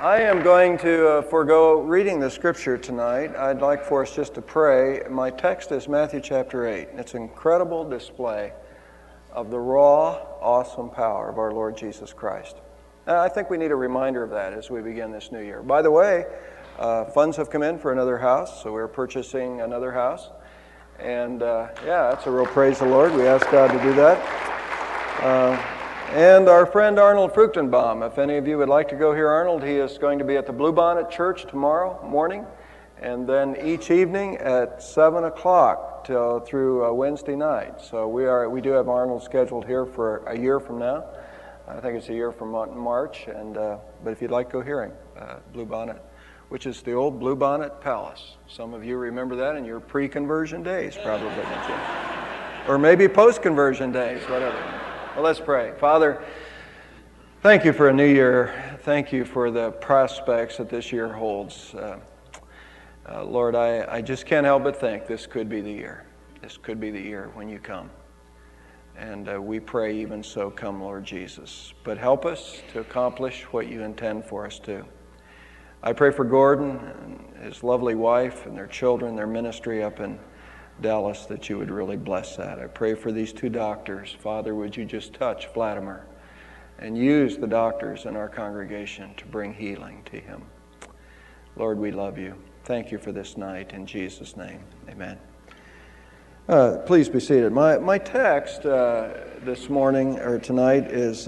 I am going to forego reading the scripture tonight. I'd like for us just to pray. My text is Matthew chapter 8. It's an incredible display of the raw, awesome power of our Lord Jesus Christ. And I think we need a reminder of that as we begin this new year. By the way, funds have come in for another house, so we're purchasing another house. And that's a real praise the Lord. We ask God to do that. And our friend Arnold Fruchtenbaum, if any of you would like to go hear Arnold, he is going to be at the Bluebonnet Church tomorrow morning, and then each evening at 7 o'clock through Wednesday night. So we do have Arnold scheduled here for a year from now. I think it's a year from March, but if you'd like to go hear him, Bluebonnet, which is the old Bluebonnet Palace. Some of you remember that in your pre-conversion days, probably, didn't you? Or maybe post-conversion days, whatever. Well, let's pray. Father, thank you for a new year. Thank you for the prospects that this year holds. Lord, I just can't help but think this could be the year. This could be the year when you come. And we pray even so, come, Lord Jesus. But help us to accomplish what you intend for us to. I pray for Gordon and his lovely wife and their children, their ministry up in Dallas, that you would really bless that. I pray for these two doctors. Father, would you just touch Vladimir and use the doctors in our congregation to bring healing to him. Lord, we love you. Thank you for this night. In Jesus' name, amen. Please be seated. My text this morning or tonight is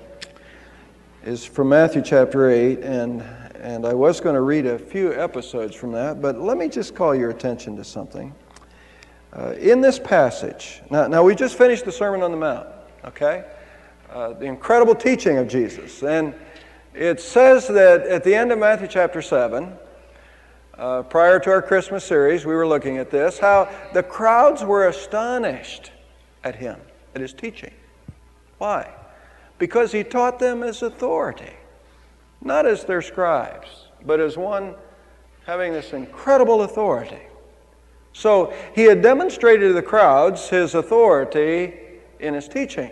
from Matthew chapter 8, and I was going to read a few episodes from that, but let me just call your attention to something. In this passage, now we just finished the Sermon on the Mount, okay? The incredible teaching of Jesus. And it says that at the end of Matthew chapter 7, prior to our Christmas series, we were looking at this, how the crowds were astonished at him, at his teaching. Why? Because he taught them as authority, not as their scribes, but as one having this incredible authority. So he had demonstrated to the crowds his authority in his teaching.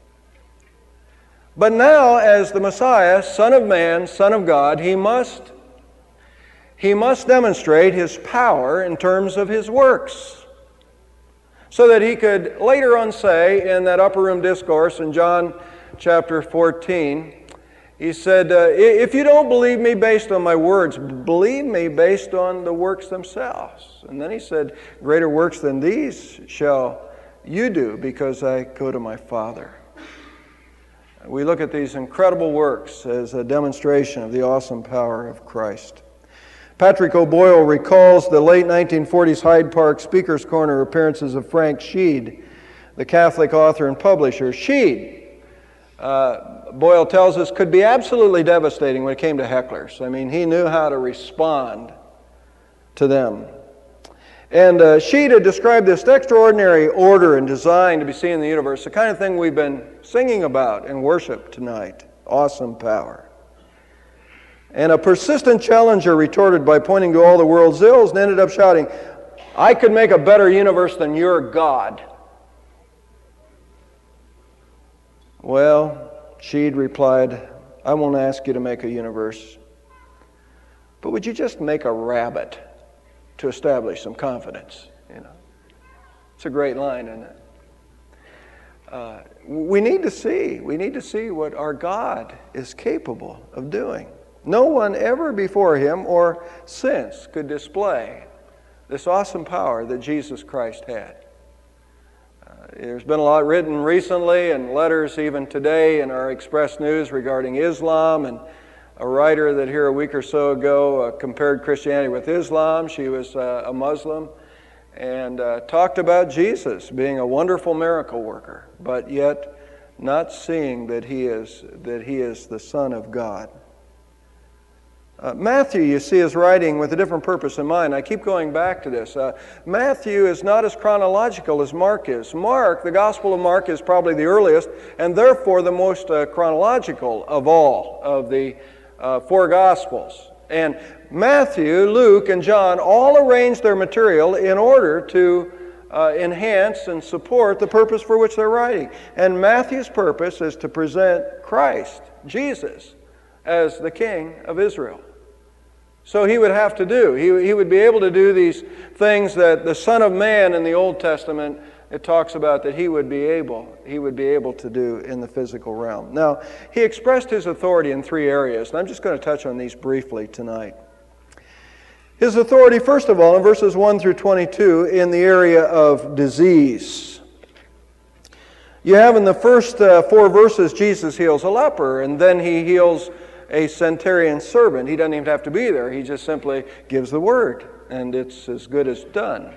But now, as the Messiah, Son of Man, Son of God, he must demonstrate his power in terms of his works, so that he could later on say in that upper room discourse in John chapter 14, he said, if you don't believe me based on my words, believe me based on the works themselves. And then he said, greater works than these shall you do, because I go to my Father. We look at these incredible works as a demonstration of the awesome power of Christ. Patrick O'Boyle recalls the late 1940s Hyde Park Speaker's Corner appearances of Frank Sheed, the Catholic author and publisher. Sheed, Boyle tells us, could be absolutely devastating when it came to hecklers. I mean, he knew how to respond to them. And Sheed had described this extraordinary order and design to be seen in the universe, the kind of thing we've been singing about in worship tonight. Awesome power. And a persistent challenger retorted by pointing to all the world's ills and ended up shouting, I could make a better universe than your God. Well, Sheed replied, I won't ask you to make a universe, but would you just make a rabbit to establish some confidence? You know, it's a great line, isn't it? We need to see what our God is capable of doing. No one ever before him or since could display this awesome power that Jesus Christ had. There's been a lot written recently and letters even today in our Express News regarding Islam, and a writer that here a week or so ago compared Christianity with Islam. She was a Muslim and talked about Jesus being a wonderful miracle worker, but yet not seeing that he is the Son of God. Matthew, you see, is writing with a different purpose in mind. I keep going back to this. Matthew is not as chronological as Mark is. Mark, the Gospel of Mark, is probably the earliest and therefore the most chronological of all of the four Gospels. And Matthew, Luke, and John all arrange their material in order to enhance and support the purpose for which they're writing. And Matthew's purpose is to present Christ, Jesus, as the king of Israel. So he would have to do. He would be able to do these things that the Son of Man in the Old Testament, it talks about that he would be able to do in the physical realm. Now, he expressed his authority in three areas, and I'm just going to touch on these briefly tonight. His authority, first of all, in verses 1 through 22, in the area of disease. You have in the first 4 verses, Jesus heals a leper, and then he heals a centurion servant. He doesn't even have to be there. He just simply gives the word, and it's as good as done.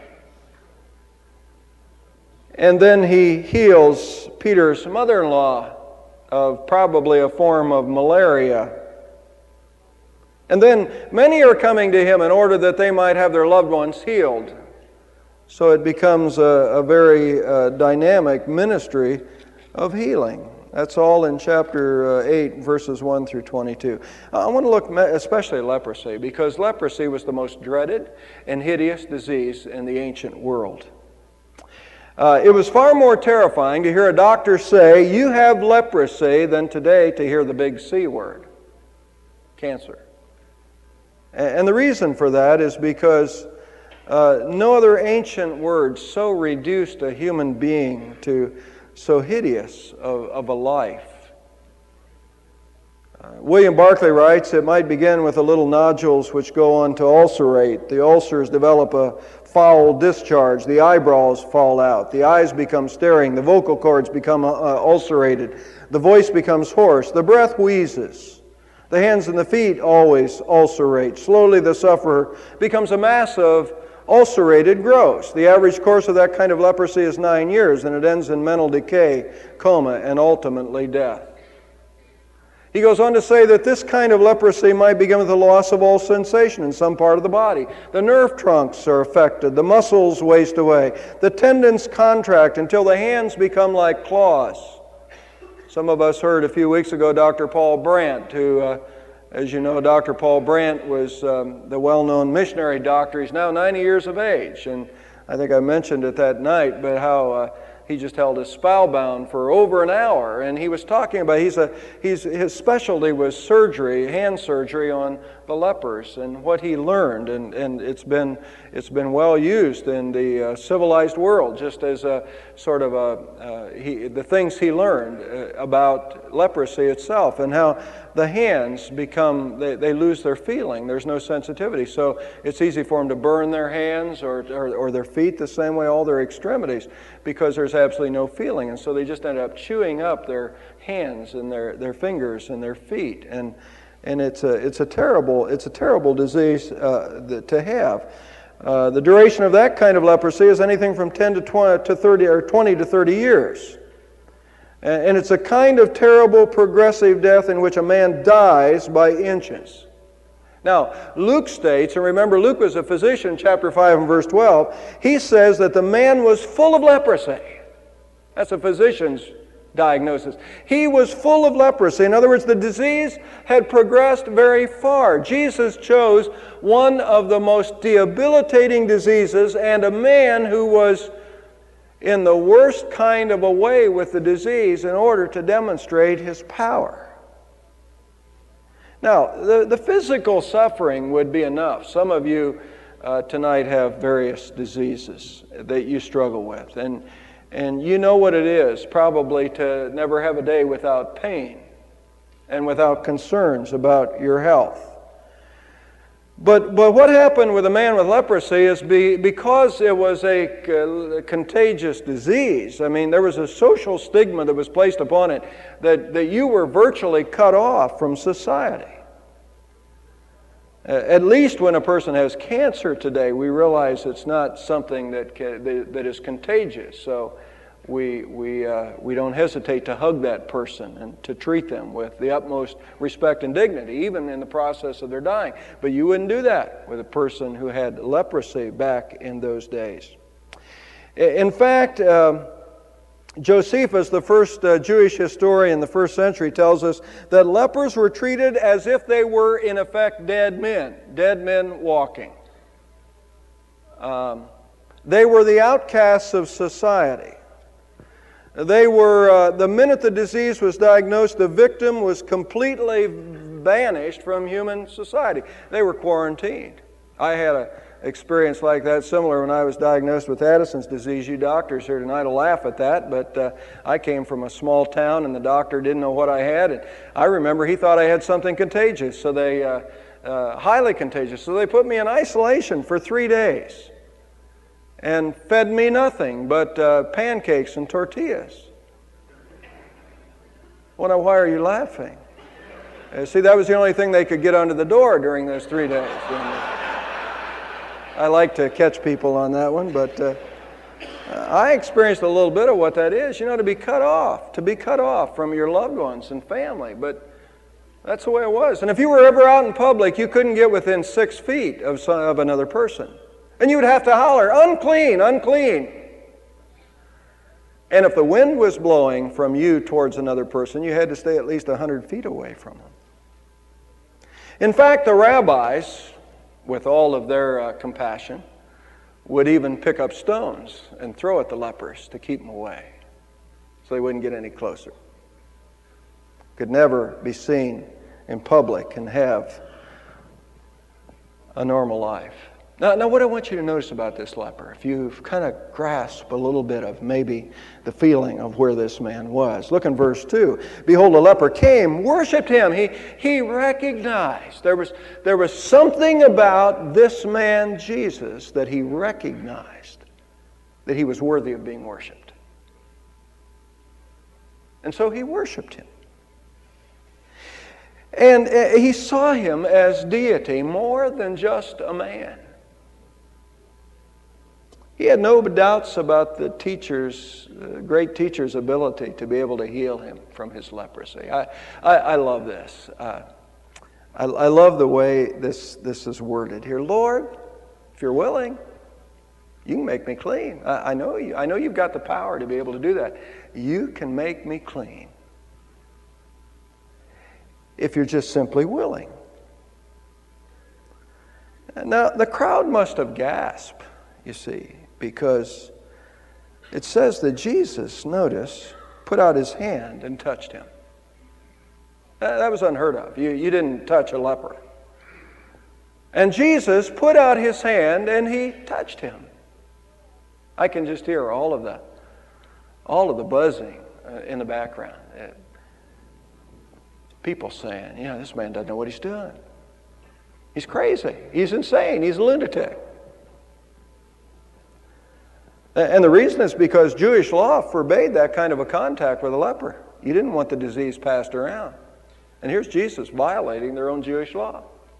And then he heals Peter's mother-in-law of probably a form of malaria. And then many are coming to him in order that they might have their loved ones healed. So it becomes a very dynamic ministry of healing. That's all in chapter 8, verses 1 through 22. I want to look especially at leprosy, because leprosy was the most dreaded and hideous disease in the ancient world. It was far more terrifying to hear a doctor say, "You have leprosy," than today to hear the big C word, cancer. And the reason for that is because no other ancient word so reduced a human being to so hideous of a life. William Barclay writes, "It might begin with the little nodules which go on to ulcerate. The ulcers develop a foul discharge. The eyebrows fall out. The eyes become staring. The vocal cords become ulcerated. The voice becomes hoarse. The breath wheezes. The hands and the feet always ulcerate. Slowly the sufferer becomes a mass of ulcerated growths. The average course of that kind of leprosy is 9 years, and it ends in mental decay, coma, and ultimately death." He goes on to say that this kind of leprosy might begin with the loss of all sensation in some part of the body. The nerve trunks are affected. The muscles waste away. The tendons contract until the hands become like claws. Some of us heard a few weeks ago Dr. Paul Brandt, who, as you know, Dr. Paul Brandt was the well-known missionary doctor. He's now 90 years of age, and I think I mentioned it that night, but how he just held his spellbound for over an hour, and he was talking about his specialty was surgery, hand surgery on the lepers, and what he learned, and it's been well used in the civilized world, just as a sort of the things he learned about leprosy itself, and how the hands become, they lose their feeling. There's no sensitivity, so it's easy for them to burn their hands or their feet the same way, all their extremities, because there's absolutely no feeling, and so they just end up chewing up their hands and their fingers and their feet, and it's a terrible disease to have. The duration of that kind of leprosy is anything from 10 to 20 to 30 or 20 to 30 years. And it's a kind of terrible progressive death in which a man dies by inches. Now, Luke states, and remember Luke was a physician, chapter 5 and verse 12, he says that the man was full of leprosy. That's a physician's diagnosis. He was full of leprosy. In other words, the disease had progressed very far. Jesus chose one of the most debilitating diseases and a man who was in the worst kind of a way with the disease in order to demonstrate his power. Now, the physical suffering would be enough. Some of you tonight have various diseases that you struggle with, and you know what it is probably to never have a day without pain and without concerns about your health. But what happened with a man with leprosy is because it was a contagious disease. I mean, there was a social stigma that was placed upon it that you were virtually cut off from society. At least when a person has cancer today, we realize it's not something that is contagious. So we don't hesitate to hug that person and to treat them with the utmost respect and dignity, even in the process of their dying. But you wouldn't do that with a person who had leprosy back in those days. In fact, Josephus, the first Jewish historian in the first century, tells us that lepers were treated as if they were, in effect, dead men walking. They were the outcasts of society. They were, the minute the disease was diagnosed, the victim was completely banished from human society. They were quarantined. I had an experience like that similar when I was diagnosed with Addison's disease. You doctors here tonight will laugh at that, but I came from a small town and the doctor didn't know what I had. And I remember he thought I had something contagious, so they highly contagious. So they put me in isolation for 3 days and fed me nothing but pancakes and tortillas. Well, now, why are you laughing? See, that was the only thing they could get under the door during those 3 days. I like to catch people on that one, but I experienced a little bit of what that is, to be cut off from your loved ones and family. But that's the way it was. And if you were ever out in public, you couldn't get within 6 feet of another person. And you would have to holler, "Unclean, unclean." And if the wind was blowing from you towards another person, you had to stay at least 100 feet away from them. In fact, the rabbis, with all of their compassion, would even pick up stones and throw at the lepers to keep them away so they wouldn't get any closer. Could never be seen in public and have a normal life. Now, what I want you to notice about this leper, if you've kind of grasped a little bit of maybe the feeling of where this man was. Look in verse 2. Behold, a leper came, worshipped him. He recognized. There was something about this man, Jesus, that he recognized that he was worthy of being worshipped. And so he worshipped him. And he saw him as deity more than just a man. He had no doubts about the great teacher's ability to be able to heal him from his leprosy. I love this. I love the way this is worded here. Lord, if you're willing, you can make me clean. I know you've got the power to be able to do that. You can make me clean if you're just simply willing. Now, the crowd must have gasped, you see, because it says that Jesus, notice, put out his hand and touched him. That was unheard of. You didn't touch a leper. And Jesus put out his hand and he touched him. I can just hear all of the buzzing in the background. People saying, this man doesn't know what he's doing. He's crazy. He's insane. He's a lunatic. And the reason is because Jewish law forbade that kind of a contact with a leper. You didn't want the disease passed around. And here's Jesus violating their own Jewish law.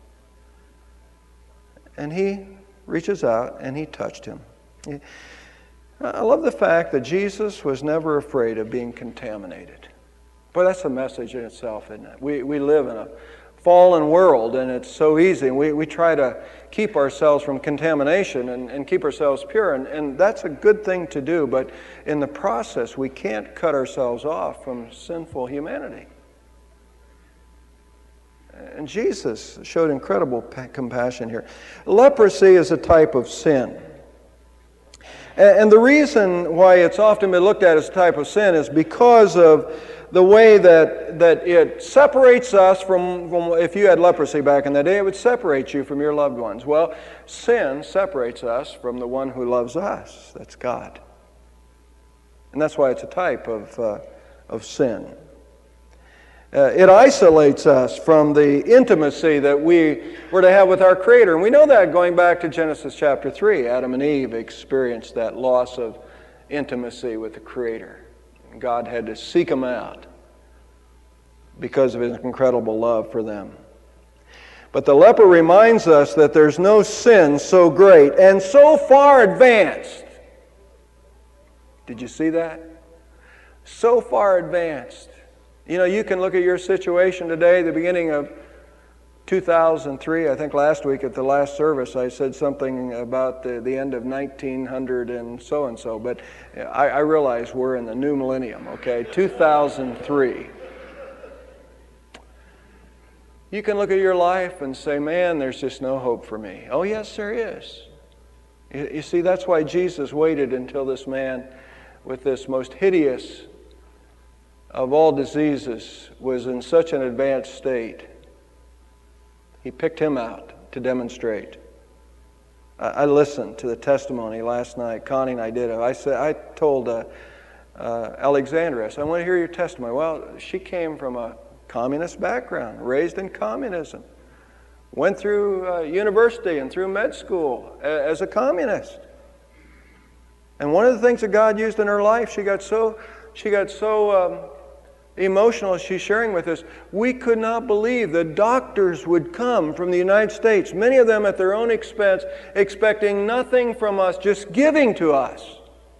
And he reaches out and he touched him. I love the fact that Jesus was never afraid of being contaminated. Boy, that's a message in itself, isn't it? We live in a fallen world, and it's so easy. And we try to keep ourselves from contamination and keep ourselves pure, and that's a good thing to do, but in the process, we can't cut ourselves off from sinful humanity. And Jesus showed incredible compassion here. Leprosy is a type of sin. And the reason why it's often been looked at as a type of sin is because of the way that it separates us from, if you had leprosy back in the day, it would separate you from your loved ones. Well, sin separates us from the one who loves us. That's God. And that's why it's a type of sin. It isolates us from the intimacy that we were to have with our Creator. And we know that going back to Genesis chapter 3. Adam and Eve experienced that loss of intimacy with the Creator. God had to seek them out because of his incredible love for them. But the leper reminds us that there's no sin so great and so far advanced. Did you see that? So far advanced. You can look at your situation today, the beginning of 2003, I think last week at the last service I said something about the end of 1900 and so, but I realize we're in the new millennium, okay? 2003. You can look at your life and say, man, there's just no hope for me. Oh, yes, there is. You see, that's why Jesus waited until this man with this most hideous of all diseases was in such an advanced state He picked him out to demonstrate. I listened to the testimony last night. Connie and I did it. I told Alexandra, I said, I want to hear your testimony. Well, she came from a communist background, raised in communism. Went through university and through med school as a communist. And one of the things that God used in her life, she got so emotional, she's sharing with us, we could not believe that doctors would come from the United States, many of them at their own expense, expecting nothing from us, just giving to us.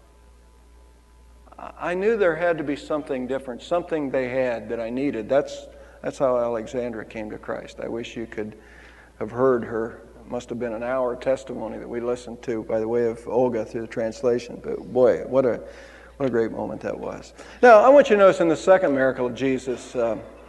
I knew there had to be something different, something they had that I needed. That's how Alexandra came to Christ. I wish you could have heard her. It must have been an hour testimony that we listened to by the way of Olga through the translation. But boy, what a great moment that was. Now, I want you to notice in the second miracle of Jesus,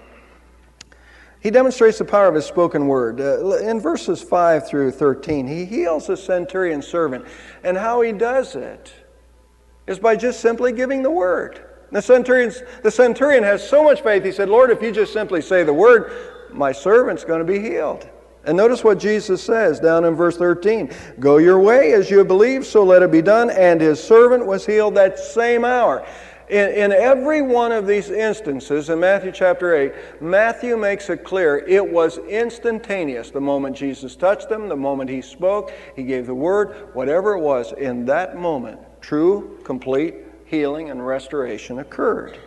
he demonstrates the power of his spoken word. In verses 5 through 13, he heals a centurion servant. And how he does it is by just simply giving the word. The centurion has so much faith, he said, Lord, if you just simply say the word, my servant's going to be healed. And notice what Jesus says down in verse 13. Go your way as you believe, so let it be done. And his servant was healed that same hour. In every one of these instances in Matthew chapter 8, Matthew makes it clear it was instantaneous. The moment Jesus touched them, the moment he spoke, he gave the word, whatever it was, in that moment, true, complete healing and restoration occurred.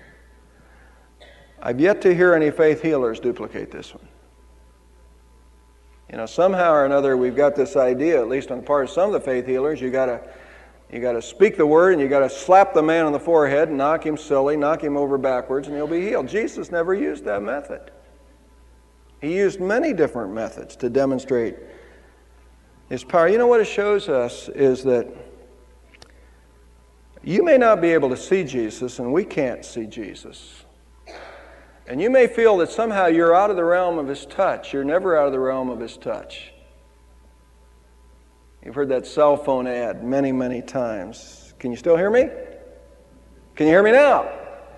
I've yet to hear any faith healers duplicate this one. You know, somehow or another we've got this idea, at least on the part of some of the faith healers, you got to speak the word and you got to slap the man on the forehead and knock him silly, knock him over backwards, and he'll be healed. Jesus never used that method. He used many different methods to demonstrate his power. You know what it shows us is that you may not be able to see Jesus, and we can't see Jesus. And you may feel that somehow you're out of the realm of his touch. You're never out of the realm of his touch. You've heard that cell phone ad many, many times. Can you still hear me? Can you hear me now?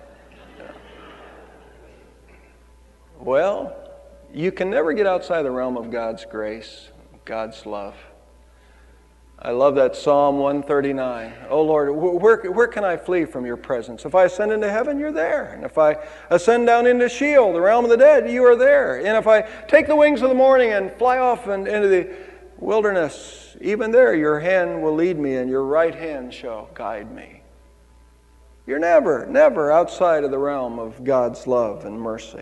Well, you can never get outside the realm of God's grace, God's love. I love that Psalm 139. Oh Lord, where can I flee from your presence? If I ascend into heaven, you're there. And if I ascend down into Sheol, the realm of the dead, you are there. And if I take the wings of the morning and fly off into the wilderness, even there your hand will lead me and your right hand shall guide me. You're never outside of the realm of God's love and mercy.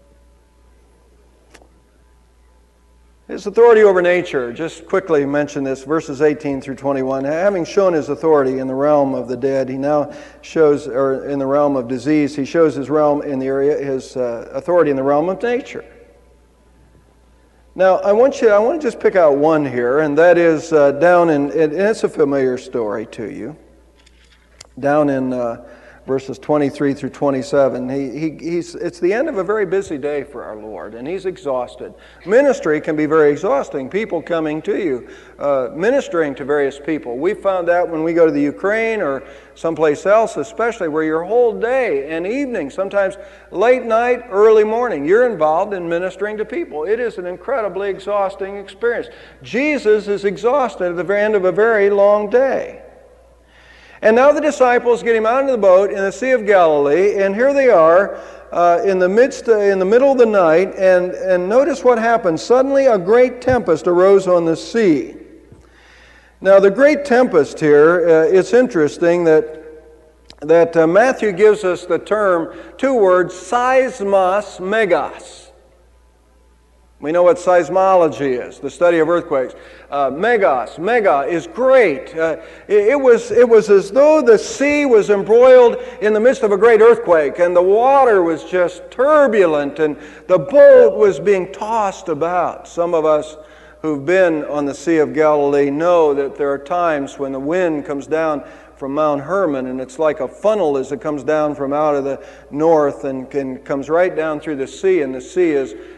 His authority over nature, just quickly mention this, verses 18 through 21. Having shown his authority in the realm of the dead, he now shows, or in the realm of disease, he shows his realm in the area, his authority in the realm of nature. Now, I want to just pick out one here, and that is down in, and it's a familiar story to you, down in verses 23 through 27. It's the end of a very busy day for our Lord, and he's exhausted. Ministry can be very exhausting. People coming to you, ministering to various people. We found out when we go to the Ukraine or someplace else, especially where your whole day and evening, sometimes late night, early morning, you're involved in ministering to people. It is an incredibly exhausting experience. Jesus is exhausted at the very end of a very long day. And now the disciples get him out into the boat in the Sea of Galilee, and here they are in the middle of the night, and notice what happened. Suddenly a great tempest arose on the sea. Now the great tempest here, it's interesting that Matthew gives us the term, two words, seismos megas. We know what seismology is, the study of earthquakes. Mega is great. It was as though the sea was embroiled in the midst of a great earthquake, and the water was just turbulent, and the boat was being tossed about. Some of us who've been on the Sea of Galilee know that there are times when the wind comes down from Mount Hermon, and it's like a funnel as it comes down from out of the north and comes right down through the sea, and the sea is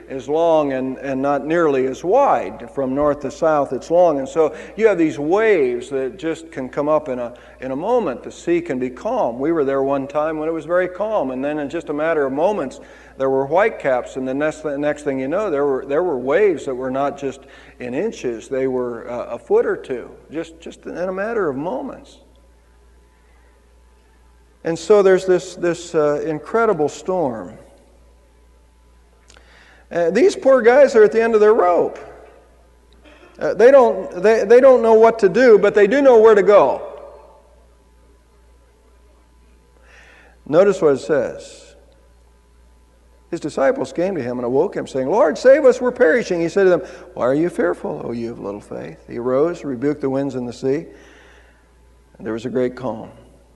is long and not nearly as wide. From north to south, it's long. And so you have these waves that just can come up in a moment. The sea can be calm. We were there one time when it was very calm, and then in just a matter of moments, there were whitecaps, and the next thing you know, there were waves that were not just in inches, they were a foot or two, just in a matter of moments. And so there's this incredible storm. These poor guys are at the end of their rope. They don't know what to do, but they do know where to go. Notice what it says. His disciples came to him and awoke him, saying, "Lord, save us, we're perishing." He said to them, "Why are you fearful, O you of little faith?" He arose, rebuked the winds and the sea, and there was a great calm.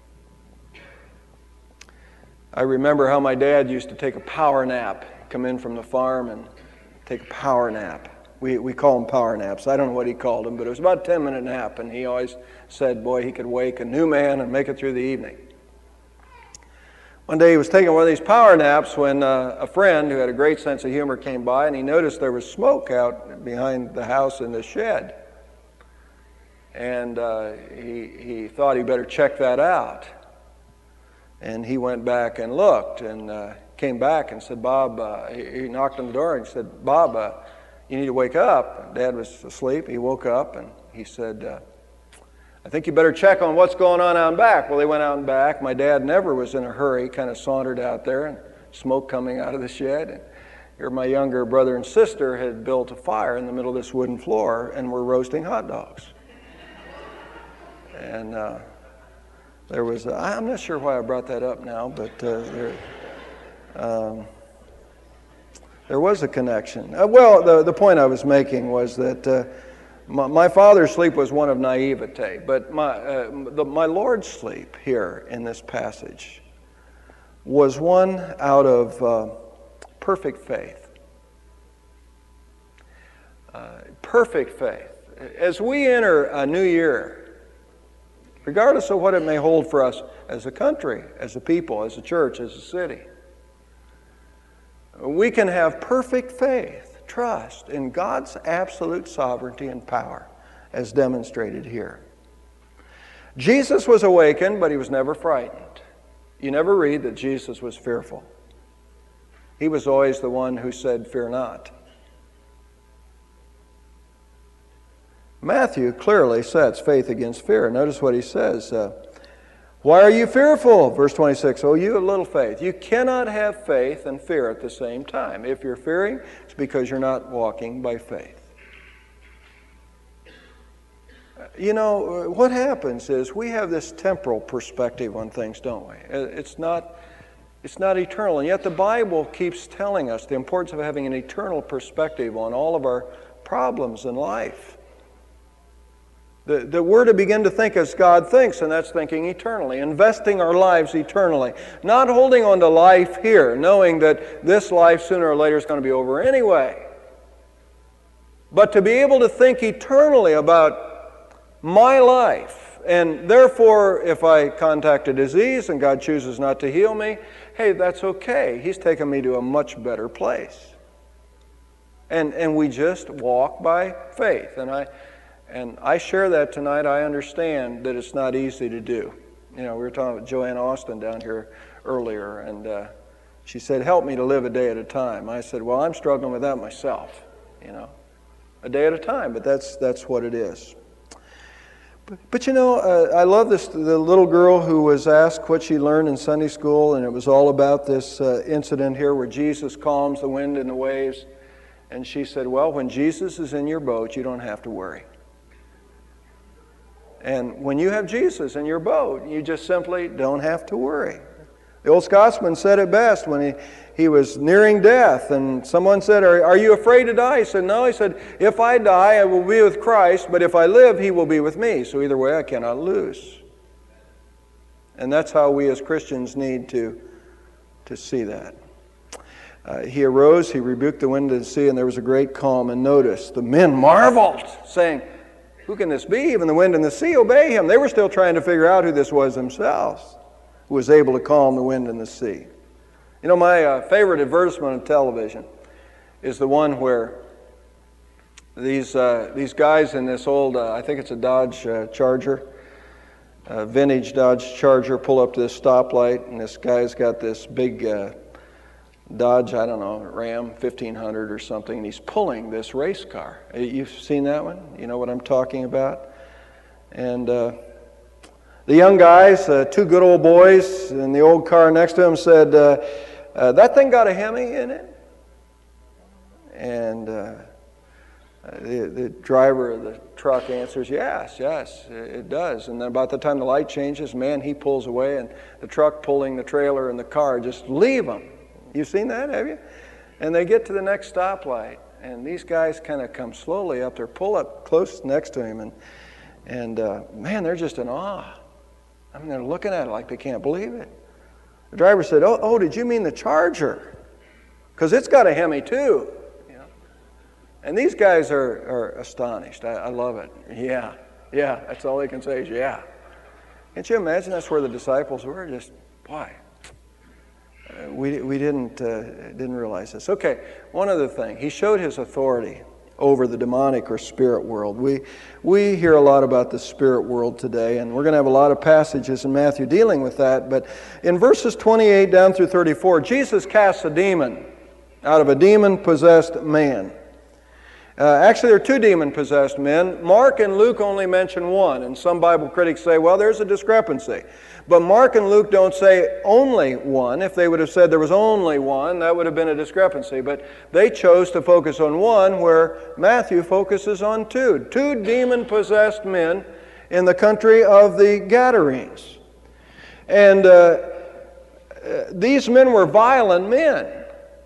I remember how my dad used to take a power nap, come in from the farm and take a power nap. We call them power naps. I don't know what he called them, but it was about a 10-minute nap, and he always said, boy, he could wake a new man and make it through the evening. One day he was taking one of these power naps when a friend who had a great sense of humor came by, and he noticed there was smoke out behind the house in the shed. And he thought he better check that out. And he went back and looked and came back and said, Bob, he knocked on the door and said, Bob, you need to wake up. Dad was asleep. He woke up and he said, I think you better check on what's going on out back. Well, they went out and back. My dad never was in a hurry, kind of sauntered out there, and smoke coming out of the shed. And here my younger brother and sister had built a fire in the middle of this wooden floor and were roasting hot dogs. And there was, I'm not sure why I brought that up now, but there was a connection. Well, the point I was making was that my father's sleep was one of naivete, but my Lord's sleep here in this passage was one out of perfect faith. Perfect faith. As we enter a new year, regardless of what it may hold for us as a country, as a people, as a church, as a city, we can have perfect faith. Trust in God's absolute sovereignty and power as demonstrated here. Jesus was awakened, but he was never frightened. You never read that Jesus was fearful. He was always the one who said, "Fear not." Matthew clearly sets faith against fear. Notice what he says. Why are you fearful? Verse 26, oh, you of little faith. You cannot have faith and fear at the same time. If you're fearing, it's because you're not walking by faith. You know, what happens is we have this temporal perspective on things, don't we? It's not eternal. And yet the Bible keeps telling us the importance of having an eternal perspective on all of our problems in life. That we're to begin to think as God thinks, and that's thinking eternally, investing our lives eternally. Not holding on to life here, knowing that this life sooner or later is going to be over anyway. But to be able to think eternally about my life, and therefore if I contact a disease and God chooses not to heal me, hey, that's okay. He's taken me to a much better place. And we just walk by faith. And I share that tonight. I understand that it's not easy to do. You know, we were talking about Joanne Austin down here earlier, and she said, help me to live a day at a time. I said, well, I'm struggling with that myself, you know. A day at a time, but that's what it is. But you know, I love this, the little girl who was asked what she learned in Sunday school, and it was all about this incident here where Jesus calms the wind and the waves. And she said, well, when Jesus is in your boat, you don't have to worry. And when you have Jesus in your boat, you just simply don't have to worry. The old Scotsman said it best when he was nearing death, and someone said, are you afraid to die? He said, no. He said, if I die, I will be with Christ, but if I live, he will be with me. So either way, I cannot lose. And that's how we as Christians need to see that. He arose, he rebuked the wind and the sea, and there was a great calm. And notice, the men marveled, saying, who can this be? Even the wind and the sea obey him. They were still trying to figure out who this was themselves, who was able to calm the wind and the sea. You know, my favorite advertisement on television is the one where these guys in this old, I think it's a Dodge Charger, vintage Dodge Charger, pull up to this stoplight, and this guy's got this big Dodge, I don't know, Ram 1500 or something, and he's pulling this race car. You've seen that one? You know what I'm talking about? And the young guys, two good old boys in the old car next to him said, that thing got a Hemi in it? And the driver of the truck answers, yes, it does. And then about the time the light changes, man, he pulls away, and the truck pulling the trailer and the car just leave him. You've seen that, have you? And they get to the next stoplight, and these guys kind of come slowly up there, pull up close next to him, and man, they're just in awe. I mean, they're looking at it like they can't believe it. The driver said, oh, did you mean the Charger? Because it's got a Hemi too. You know? And these guys are astonished. I love it. Yeah, that's all they can say is yeah. Can't you imagine that's where the disciples were? Just, boy. We didn't realize this. Okay, one other thing. He showed his authority over the demonic or spirit world. We hear a lot about the spirit world today, and we're going to have a lot of passages in Matthew dealing with that. But in verses 28 down through 34, Jesus casts a demon out of a demon-possessed man. Actually, there are two demon-possessed men. Mark and Luke only mention one, and some Bible critics say, well, there's a discrepancy. But Mark and Luke don't say only one. If they would have said there was only one, that would have been a discrepancy. But they chose to focus on one, where Matthew focuses on two. Two demon-possessed men in the country of the Gadarenes. And these men were violent men.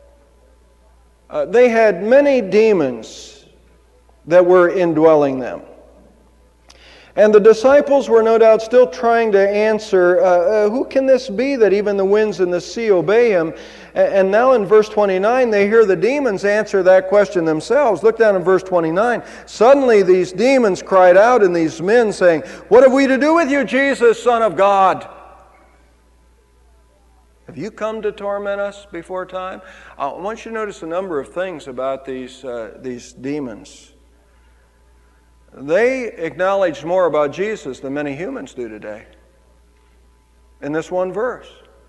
They had many demons that were indwelling them. And the disciples were no doubt still trying to answer, who can this be that even the winds and the sea obey him? And now in verse 29, they hear the demons answer that question themselves. Look down in verse 29. Suddenly these demons cried out in these men, saying, what have we to do with you, Jesus, Son of God? Have you come to torment us before time? I want you to notice a number of things about these demons. They acknowledged more about Jesus than many humans do today in this one verse.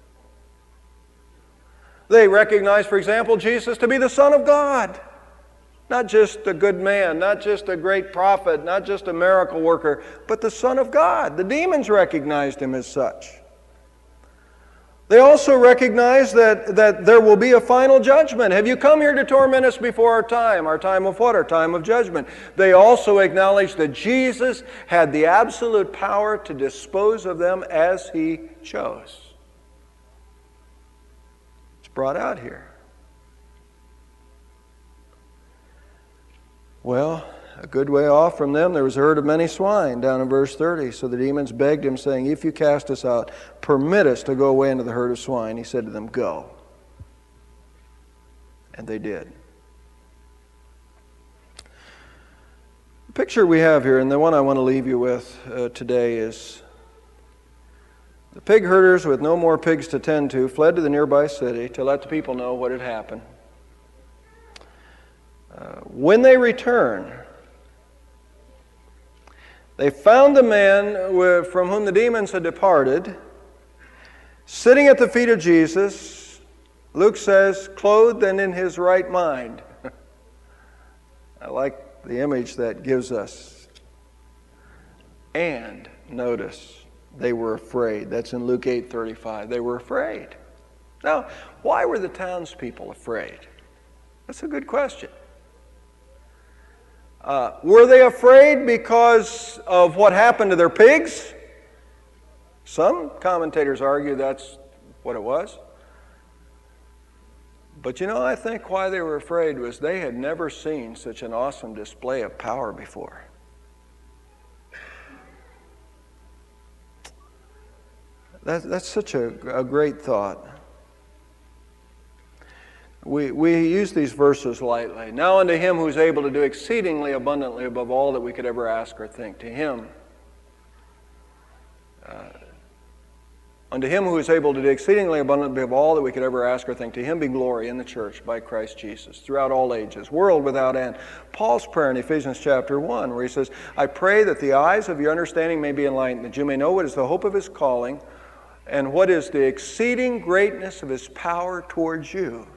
They recognized, for example, Jesus to be the Son of God. Not just a good man, not just a great prophet, not just a miracle worker, but the Son of God. The demons recognized him as such. They also recognize that there will be a final judgment. Have you come here to torment us before our time? Our time of what? Our time of judgment. They also acknowledge that Jesus had the absolute power to dispose of them as he chose. It's brought out here. Well, a good way off from them, there was a herd of many swine, down in verse 30. So the demons begged him, saying, if you cast us out, permit us to go away into the herd of swine. He said to them, go. And they did. The picture we have here, and the one I want to leave you with today, is the pig herders, with no more pigs to tend to, fled to the nearby city to let the people know what had happened. When they returned, they found the man from whom the demons had departed, sitting at the feet of Jesus. Luke says, clothed and in his right mind. I like the image that gives us. And notice, they were afraid. That's in Luke 8:35. They were afraid. Now, why were the townspeople afraid? That's a good question. Were they afraid because of what happened to their pigs? Some commentators argue that's what it was. But you know, I think why they were afraid was they had never seen such an awesome display of power before. That's such a great thought. We use these verses lightly. Now unto him who is able to do exceedingly abundantly above all that we could ever ask or think. To him, Unto him who is able to do exceedingly abundantly above all that we could ever ask or think, to him be glory in the church by Christ Jesus throughout all ages, world without end. Paul's prayer in Ephesians chapter 1, where he says, I pray that the eyes of your understanding may be enlightened, that you may know what is the hope of his calling, and what is the exceeding greatness of his power towards you,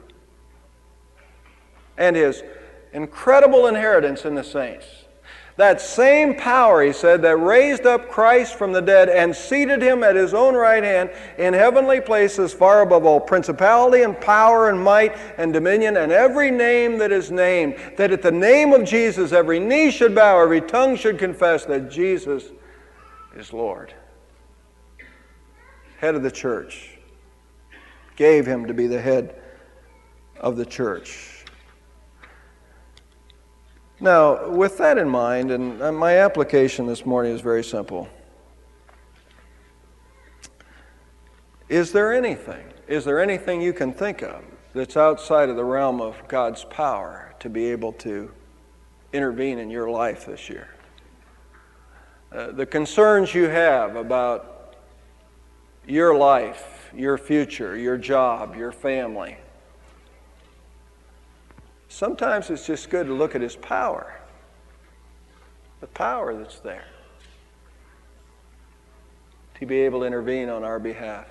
and his incredible inheritance in the saints. That same power, he said, that raised up Christ from the dead and seated him at his own right hand in heavenly places far above all principality and power and might and dominion and every name that is named, that at the name of Jesus every knee should bow, every tongue should confess that Jesus is Lord. Head of the church. Gave him to be the head of the church. Now, with that in mind, and my application this morning is very simple. Is there anything you can think of that's outside of the realm of God's power to be able to intervene in your life this year? The concerns you have about your life, your future, your job, your family. Sometimes it's just good to look at his power, the power that's there, to be able to intervene on our behalf.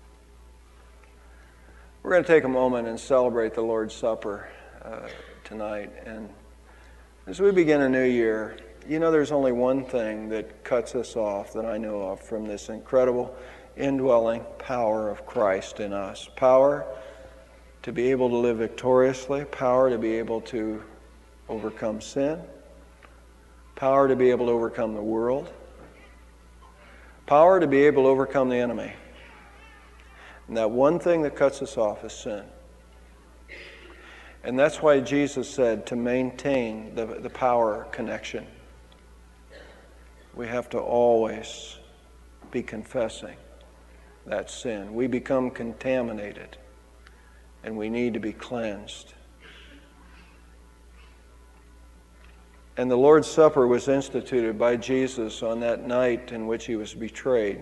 We're going to take a moment and celebrate the Lord's Supper tonight. And as we begin a new year, you know there's only one thing that cuts us off that I know of from this incredible indwelling power of Christ in us. Power to be able to live victoriously, power to be able to overcome sin, power to be able to overcome the world, power to be able to overcome the enemy. And that one thing that cuts us off is sin. And that's why Jesus said to maintain the power connection, we have to always be confessing that sin. We become contaminated. And we need to be cleansed. And the Lord's Supper was instituted by Jesus on that night in which he was betrayed.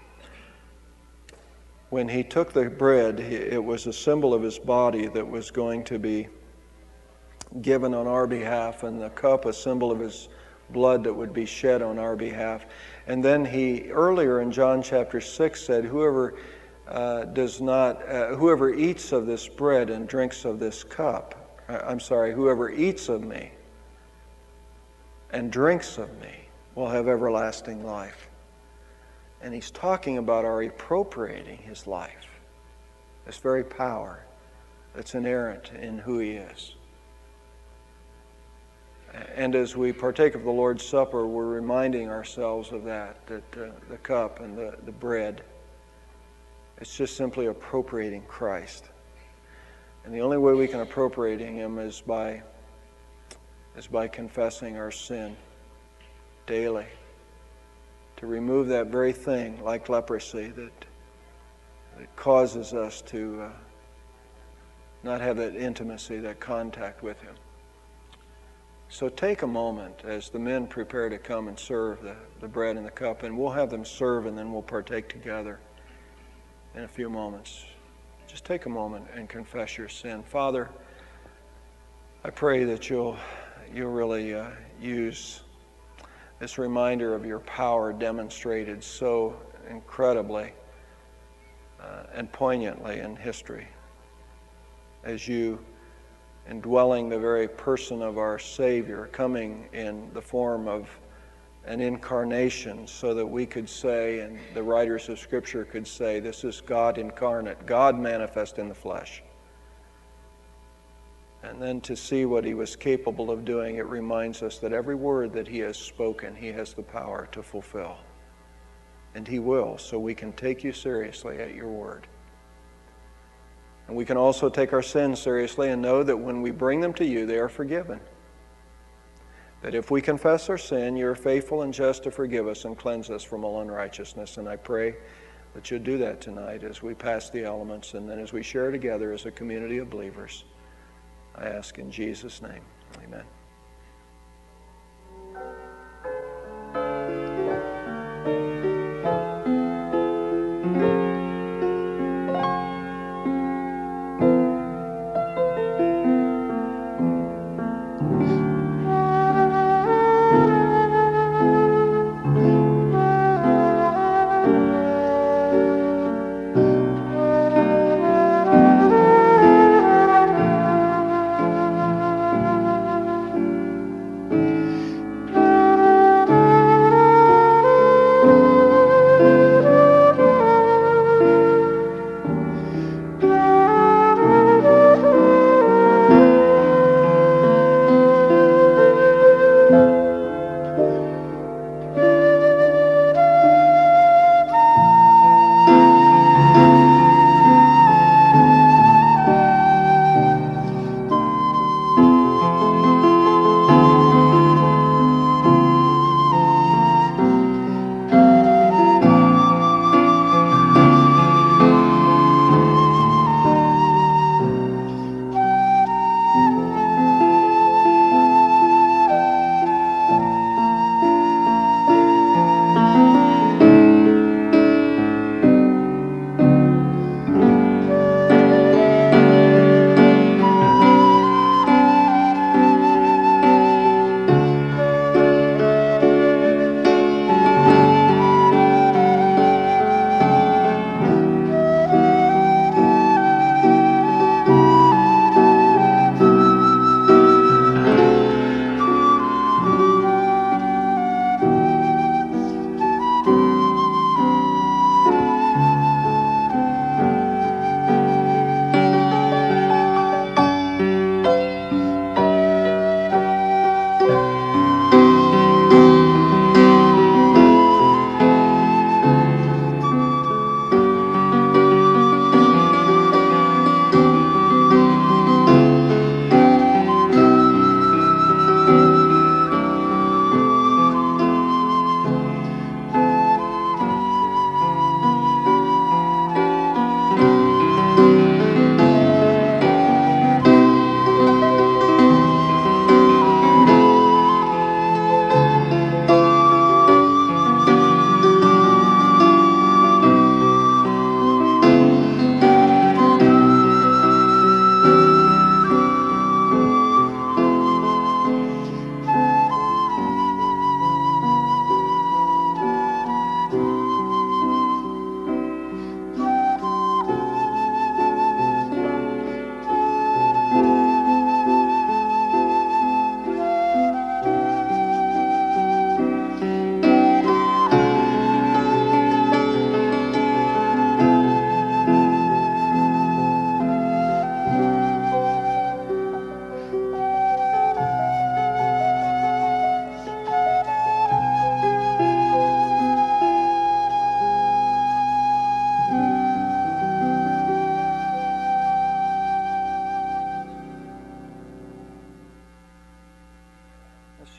When he took the bread, it was a symbol of his body that was going to be given on our behalf, and the cup a symbol of his blood that would be shed on our behalf. And then he, earlier in John chapter 6, said, whoever eats of this bread and drinks of this cup, whoever eats of me and drinks of me will have everlasting life. And he's talking about our appropriating his life, this very power that's inherent in who he is. And as we partake of the Lord's Supper, we're reminding ourselves of that the cup and the bread, it's just simply appropriating Christ. And the only way we can appropriate him is by confessing our sin daily. To remove that very thing, like leprosy, that causes us to not have that intimacy, that contact with him. So take a moment as the men prepare to come and serve the bread and the cup, and we'll have them serve and then we'll partake together in a few moments. Just take a moment and confess your sin. Father, I pray that you'll really use this reminder of your power demonstrated so incredibly and poignantly in history as you indwelling the very person of our Savior, coming in the form of an incarnation so that we could say, and the writers of Scripture could say, this is God incarnate, God manifest in the flesh. And then to see what he was capable of doing, it reminds us that every word that he has spoken, he has the power to fulfill. And he will, so we can take you seriously at your word. And we can also take our sins seriously and know that when we bring them to you, they are forgiven. That if we confess our sin, you're faithful and just to forgive us and cleanse us from all unrighteousness. And I pray that you'll do that tonight as we pass the elements and then as we share together as a community of believers. I ask in Jesus' name, amen.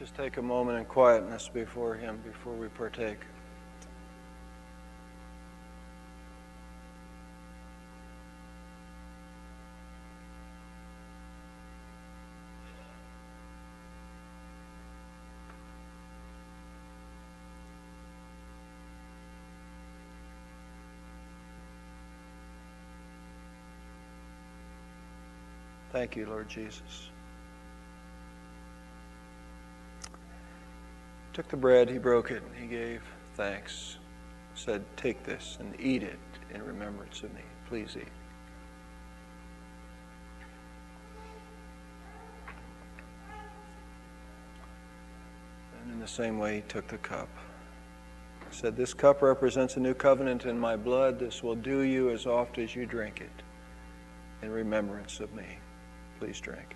Just take a moment in quietness before Him, before we partake. Thank you, Lord Jesus. Took the bread, He broke it, and He gave thanks. Said, take this and eat it in remembrance of me. Please eat. And in the same way, He took the cup. Said, this cup represents a new covenant in my blood. This will do you as oft as you drink it in remembrance of me. Please drink.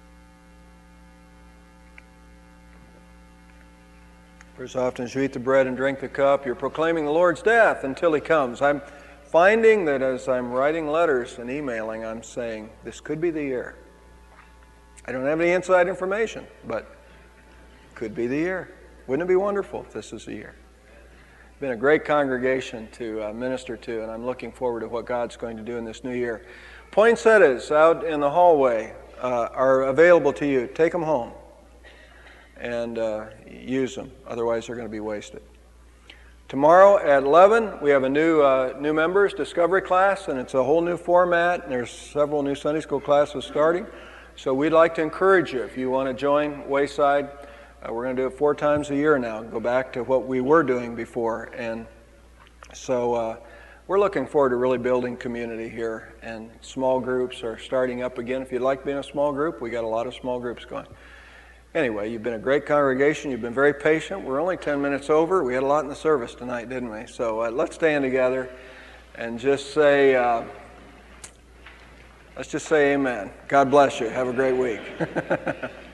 For as often as you eat the bread and drink the cup, you're proclaiming the Lord's death until He comes. I'm finding that as I'm writing letters and emailing, I'm saying, this could be the year. I don't have any inside information, but could be the year. Wouldn't it be wonderful if this is the year? It's been a great congregation to minister to, and I'm looking forward to what God's going to do in this new year. Poinsettias out in the hallway are available to you. Take them home and use them. Otherwise, they're going to be wasted. Tomorrow at 11, we have a new members discovery class, and it's a whole new format. And there's several new Sunday school classes starting. So we'd like to encourage you, if you want to join Wayside, we're going to do it 4 times a year now. Go back to what we were doing before. And so we're looking forward to really building community here, and small groups are starting up again. If you'd like to be in a small group, we got a lot of small groups going. Anyway, you've been a great congregation. You've been very patient. We're only 10 minutes over. We had a lot in the service tonight, didn't we? So let's stand together and just say, let's just say amen. God bless you. Have a great week.